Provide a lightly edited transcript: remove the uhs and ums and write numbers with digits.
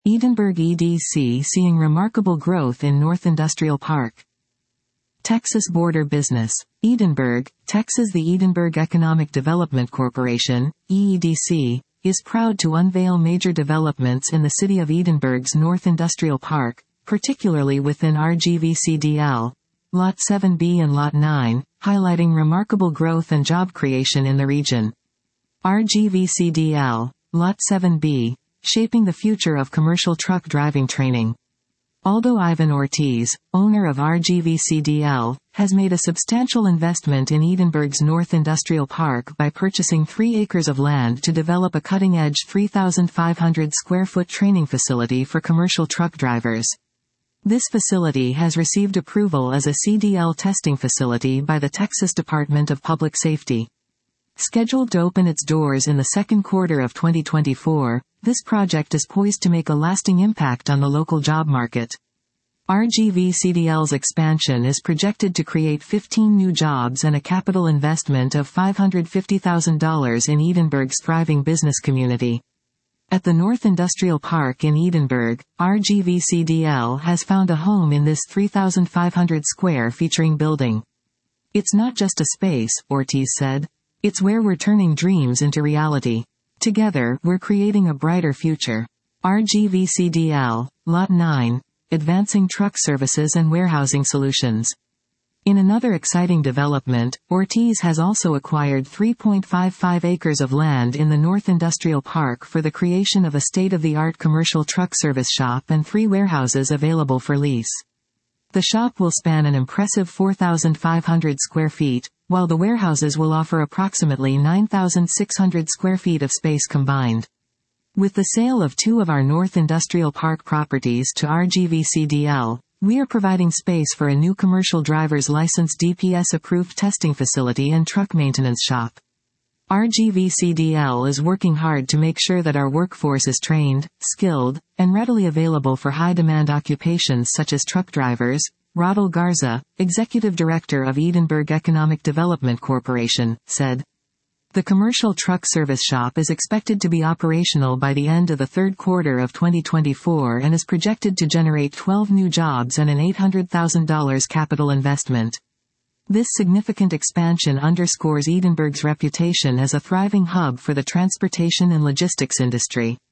Edinburgh EDC seeing remarkable growth in North Industrial Park. Texas Border Business. Edinburgh, Texas. The Edinburgh Economic Development Corporation, EEDC, is proud to unveil major developments in the city of Edinburgh's North Industrial Park, particularly within RGVCDL, Lot 7B and Lot 9, highlighting remarkable growth and job creation in the region. RGVCDL, Lot 7B, shaping the future of commercial truck driving training. Aldo Ivan Ortiz, owner of RGVCDL, has made a substantial investment in Edinburgh's North Industrial Park by purchasing 3 acres of land to develop a cutting-edge 3,500 square foot training facility for commercial truck drivers. This facility has received approval as a CDL testing facility by the Texas Department of Public Safety. Scheduled to open its doors in the second quarter of 2024, this project is poised to make a lasting impact on the local job market. RGVCDL's expansion is projected to create 15 new jobs and a capital investment of $550,000 in Edinburgh's thriving business community. At the North Industrial Park in Edinburgh, RGVCDL has found a home in this 3,500 square featuring building. It's not just a space, Ortiz said. It's where we're turning dreams into reality. Together, we're creating a brighter future. RGVCDL, Lot 9, advancing truck services and warehousing solutions. In another exciting development, Ortiz has also acquired 3.55 acres of land in the North Industrial Park for the creation of a state-of-the-art commercial truck service shop and 3 warehouses available for lease. The shop will span an impressive 4,500 square feet, while the warehouses will offer approximately 9,600 square feet of space combined. With the sale of 2 of our North Industrial Park properties to RGVCDL, we are providing space for a new commercial driver's license DPS-approved testing facility and truck maintenance shop. RGVCDL is working hard to make sure that our workforce is trained, skilled, and readily available for high-demand occupations such as truck drivers, Rodel Garza, Executive Director of Edinburgh Economic Development Corporation, said. The commercial truck service shop is expected to be operational by the end of the third quarter of 2024 and is projected to generate 12 new jobs and an $800,000 capital investment. This significant expansion underscores Edinburgh's reputation as a thriving hub for the transportation and logistics industry.